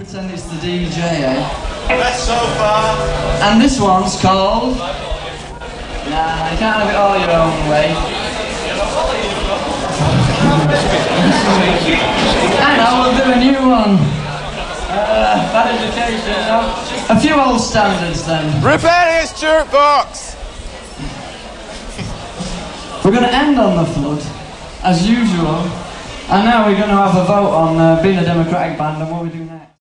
Pretend it's the DJ, eh? Best so far. And this one's called... Nah, you can't have it all your own way. I know, we'll do a new one. Bad Education, no? A few old standards then. Rebellious jukebox. We're going to end on the flood, as usual. And now we're going to have a vote on being a democratic band and what we do next.